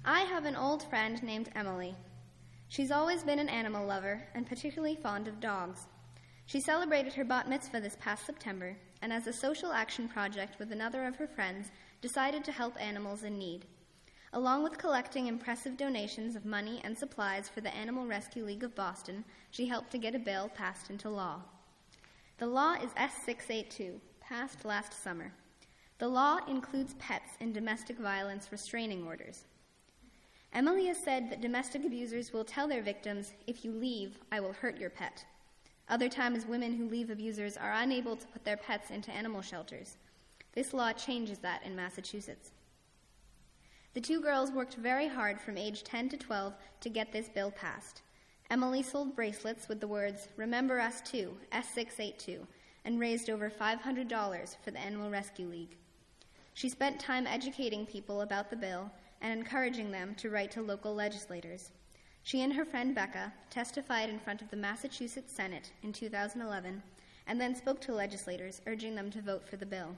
I have an old friend named Emily. She's always been an animal lover and particularly fond of dogs. She celebrated her bat mitzvah this past September, and as a social action project with another of her friends, decided to help animals in need. Along with collecting impressive donations of money and supplies for the Animal Rescue League of Boston, she helped to get a bill passed into law. The law is S682, passed last summer. The law includes pets in domestic violence restraining orders. Emily has said that domestic abusers will tell their victims, "If you leave, I will hurt your pet." Other times, women who leave abusers are unable to put their pets into animal shelters. This law changes that in Massachusetts. The two girls worked very hard from age 10 to 12 to get this bill passed. Emily sold bracelets with the words, "Remember Us Too, S682, and raised over $500 for the Animal Rescue League. She spent time educating people about the bill and encouraging them to write to local legislators. She and her friend Becca testified in front of the Massachusetts Senate in 2011 and then spoke to legislators urging them to vote for the bill.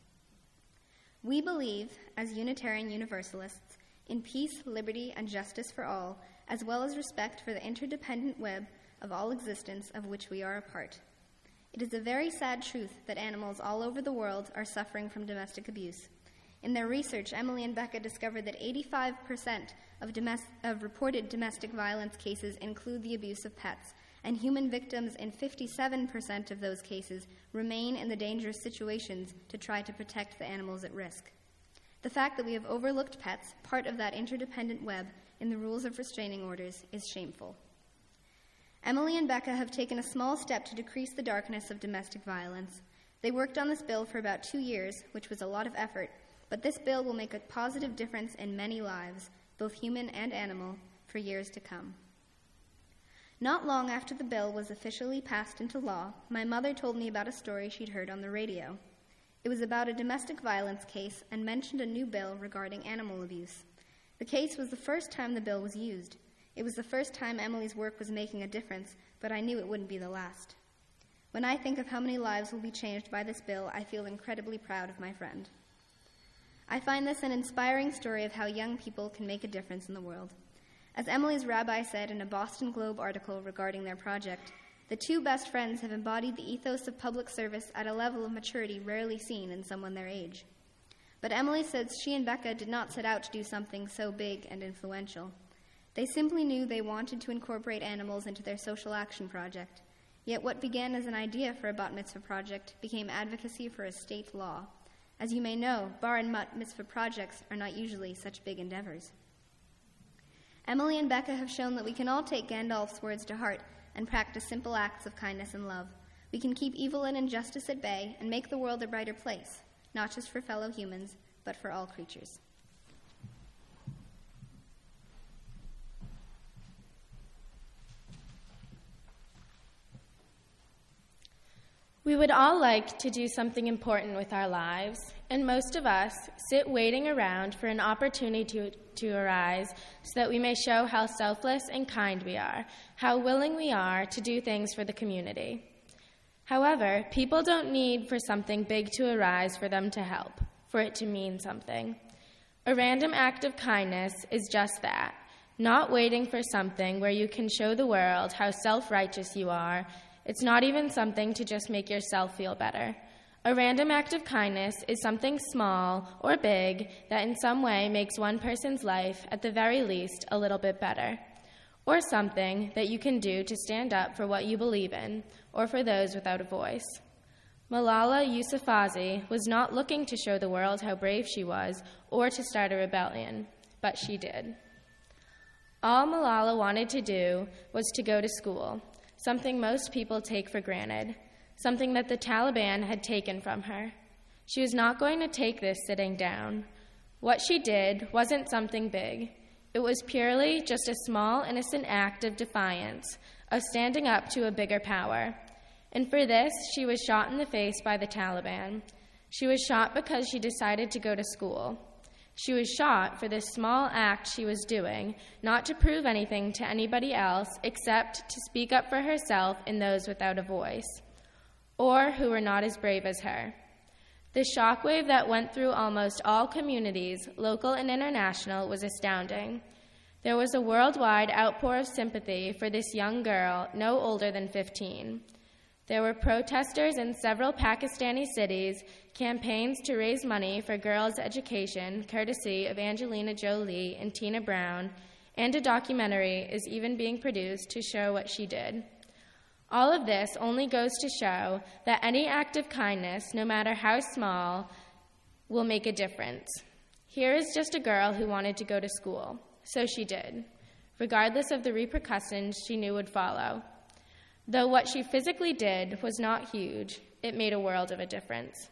We believe, as Unitarian Universalists, in peace, liberty, and justice for all, as well as respect for the interdependent web of all existence of which we are a part. It is a very sad truth that animals all over the world are suffering from domestic abuse. In their research, Emily and Becca discovered that 85% of reported domestic violence cases include the abuse of pets, and human victims in 57% of those cases remain in the dangerous situations to try to protect the animals at risk. The fact that we have overlooked pets, part of that interdependent web, in the rules of restraining orders is shameful. Emily and Becca have taken a small step to decrease the darkness of domestic violence. They worked on this bill for about 2 years, which was a lot of effort, but this bill will make a positive difference in many lives, both human and animal, for years to come. Not long after the bill was officially passed into law, my mother told me about a story she'd heard on the radio. It was about a domestic violence case and mentioned a new bill regarding animal abuse. The case was the first time the bill was used. It was the first time Emily's work was making a difference, but I knew it wouldn't be the last. When I think of how many lives will be changed by this bill, I feel incredibly proud of my friend. I find this an inspiring story of how young people can make a difference in the world. As Emily's rabbi said in a Boston Globe article regarding their project, the two best friends have embodied the ethos of public service at a level of maturity rarely seen in someone their age. But Emily says she and Becca did not set out to do something so big and influential. They simply knew they wanted to incorporate animals into their social action project. Yet what began as an idea for a bat mitzvah project became advocacy for a state law. As you may know, bar and bat mitzvah projects are not usually such big endeavors. Emily and Becca have shown that we can all take Gandalf's words to heart and practice simple acts of kindness and love. We can keep evil and injustice at bay and make the world a brighter place, not just for fellow humans, but for all creatures. We would all like to do something important with our lives, and most of us sit waiting around for an opportunity to arise so that we may show how selfless and kind we are, how willing we are to do things for the community. However, people don't need for something big to arise for them to help, for it to mean something. A random act of kindness is just that, not waiting for something where you can show the world how self-righteous you are. It's not even something to just make yourself feel better. A random act of kindness is something small or big that in some way makes one person's life, at the very least, a little bit better. Or something that you can do to stand up for what you believe in, or for those without a voice. Malala Yousafzai was not looking to show the world how brave she was, or to start a rebellion, but she did. All Malala wanted to do was to go to school, something most people take for granted, something that the Taliban had taken from her. She was not going to take this sitting down. What she did wasn't something big. It was purely just a small, innocent act of defiance, of standing up to a bigger power. And for this, she was shot in the face by the Taliban. She was shot because she decided to go to school. She was shot for this small act she was doing, not to prove anything to anybody else except to speak up for herself and those without a voice, or who were not as brave as her. The shockwave that went through almost all communities, local and international, was astounding. There was a worldwide outpour of sympathy for this young girl, no older than 15. There were protesters in several Pakistani cities, campaigns to raise money for girls' education, courtesy of Angelina Jolie and Tina Brown, and a documentary is even being produced to show what she did. All of this only goes to show that any act of kindness, no matter how small, will make a difference. Here is just a girl who wanted to go to school, so she did, regardless of the repercussions she knew would follow. Though what she physically did was not huge, it made a world of a difference.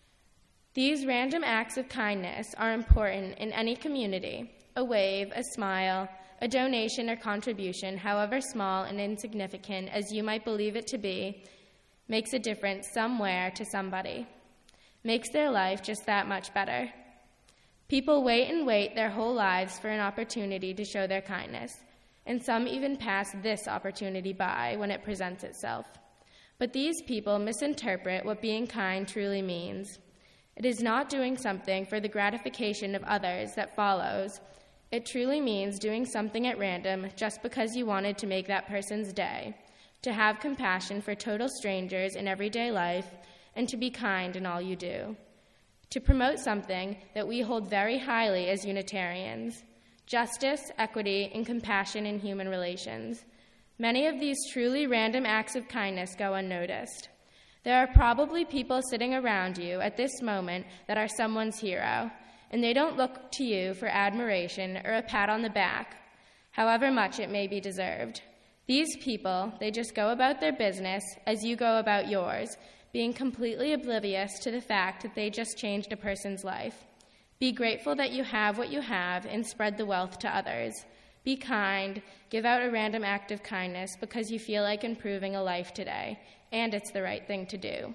These random acts of kindness are important in any community. A wave, a smile, a donation or contribution, however small and insignificant as you might believe it to be, makes a difference somewhere to somebody, makes their life just that much better. People wait and wait their whole lives for an opportunity to show their kindness, and some even pass this opportunity by when it presents itself. But these people misinterpret what being kind truly means. It is not doing something for the gratification of others that follows. It truly means doing something at random just because you wanted to make that person's day, to have compassion for total strangers in everyday life, and to be kind in all you do. To promote something that we hold very highly as Unitarians: justice, equity, and compassion in human relations. Many of these truly random acts of kindness go unnoticed. There are probably people sitting around you at this moment that are someone's hero, and they don't look to you for admiration or a pat on the back, however much it may be deserved. These people, they just go about their business as you go about yours, being completely oblivious to the fact that they just changed a person's life. Be grateful that you have what you have and spread the wealth to others. Be kind, give out a random act of kindness because you feel like improving a life today, and it's the right thing to do.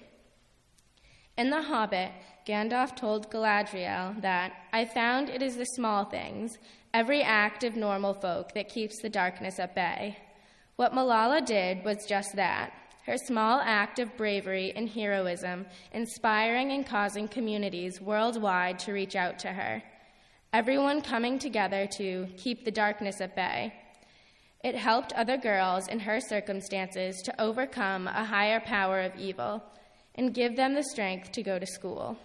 In The Hobbit, Gandalf told Galadriel that, "I found it is the small things, every act of normal folk that keeps the darkness at bay." What Malala did was just that. Her small act of bravery and heroism, inspiring and causing communities worldwide to reach out to her. Everyone coming together to keep the darkness at bay. It helped other girls in her circumstances to overcome a higher power of evil and give them the strength to go to school.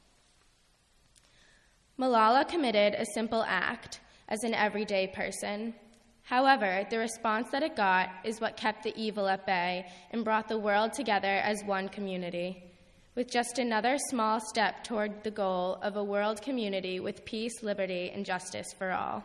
Malala committed a simple act as an everyday person. However, the response that it got is what kept the evil at bay and brought the world together as one community, with just another small step toward the goal of a world community with peace, liberty, and justice for all.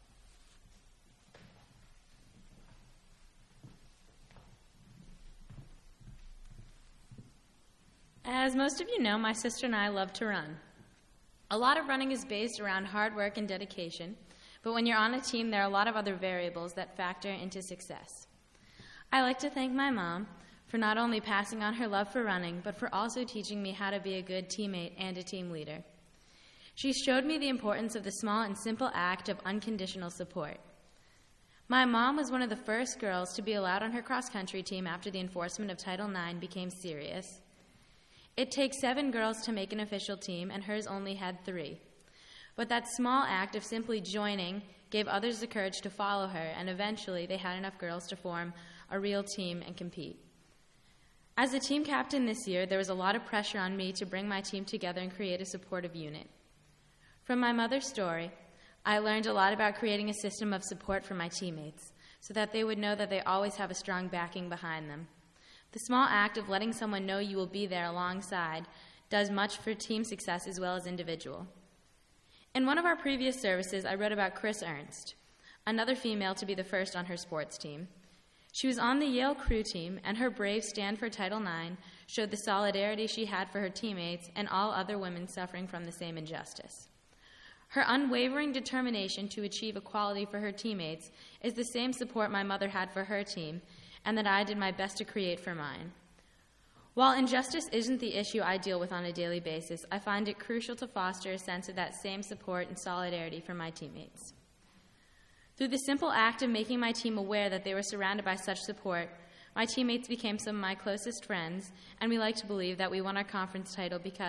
As most of you know, my sister and I love to run. A lot of running is based around hard work and dedication, but when you're on a team, there are a lot of other variables that factor into success. I like to thank my mom for not only passing on her love for running, but for also teaching me how to be a good teammate and a team leader. She showed me the importance of the small and simple act of unconditional support. My mom was one of the first girls to be allowed on her cross-country team after the enforcement of Title IX became serious. It takes 7 girls to make an official team, and hers only had 3. But that small act of simply joining gave others the courage to follow her, and eventually they had enough girls to form a real team and compete. As the team captain this year, there was a lot of pressure on me to bring my team together and create a supportive unit. From my mother's story, I learned a lot about creating a system of support for my teammates so that they would know that they always have a strong backing behind them. The small act of letting someone know you will be there alongside does much for team success as well as individual. In one of our previous services, I read about Chris Ernst, another female to be the first on her sports team. She was on the Yale crew team, and her brave stand for Title IX showed the solidarity she had for her teammates and all other women suffering from the same injustice. Her unwavering determination to achieve equality for her teammates is the same support my mother had for her team, and that I did my best to create for mine. While injustice isn't the issue I deal with on a daily basis, I find it crucial to foster a sense of that same support and solidarity for my teammates. Through the simple act of making my team aware that they were surrounded by such support, my teammates became some of my closest friends, and we like to believe that we won our conference title because,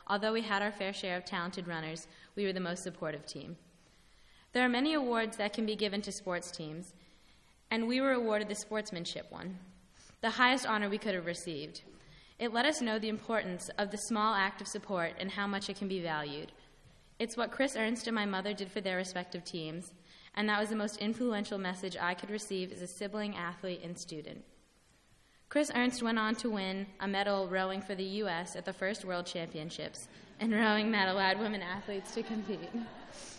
although we had our fair share of talented runners, we were the most supportive team. There are many awards that can be given to sports teams, and we were awarded the sportsmanship one, the highest honor we could have received. It let us know the importance of the small act of support and how much it can be valued. It's what Chris Ernst and my mother did for their respective teams, and that was the most influential message I could receive as a sibling athlete and student. Chris Ernst went on to win a medal rowing for the U.S. at the first World Championships, and rowing that allowed women athletes to compete.